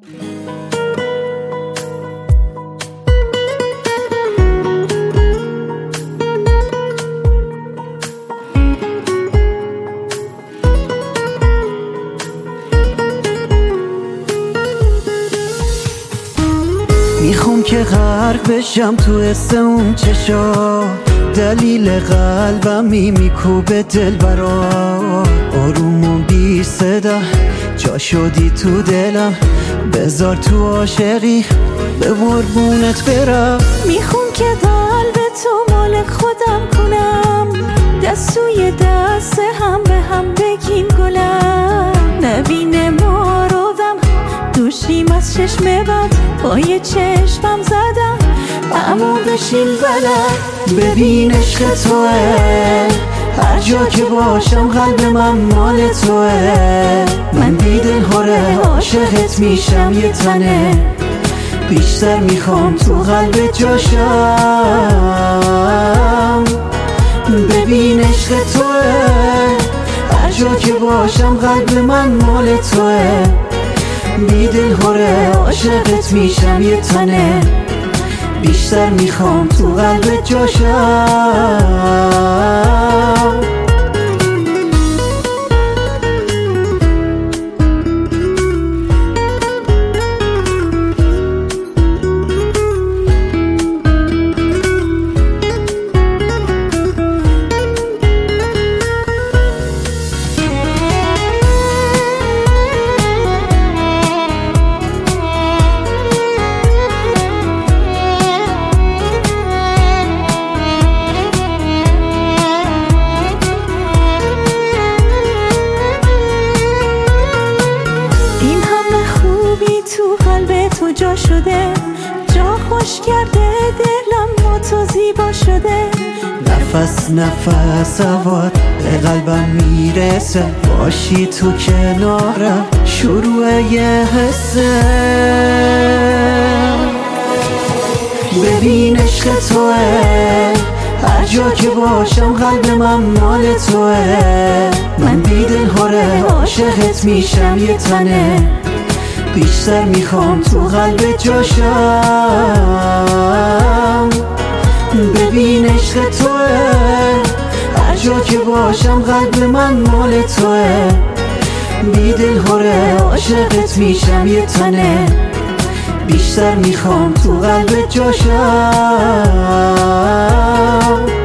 میخوام که غرق بشم تو حس اون چشا، دلیل قلبم میکوبه دل برا، آروم و بی صدا جا شدی تو دلم، بذار تو عاشقی به قربونت برم. میخوام که قلب تو مال خودم کنم، دستوی دست هم به هم بگیم گلم، نبینه ما رو دم دوشیم از چشم بد، پای چشمم زدم اما بشین بلد. ببین عشق توه، هر جا که باشم قلب من مال توه، من بی دل هره عاشقت میشم یه تنه، بیشتر میخوام تو قلب جاشم. ببین عشق توه، هر جا که باشم قلب من مال توه، بی دل هره عاشقت میشم یه تنه، بیشتر میخوام تو قلب جاشم. جا شده، جا خوش کرده دلم با تو زیبا شده، نفس نفس هوات به قلبم میرسه، باشی تو کنارم شروع یه حسه. ببین عشق توه، هر جا که باشم قلب من مال توه، من بی دل هره عاشقت میشم یه تنه، بیشتر میخوام تو قلب جاشم. ببین عشق توه، هر جا که باشم قلب من مال توه، بی دل هره عاشقت میشم یه تنه، بیشتر میخوام تو قلب جاشم.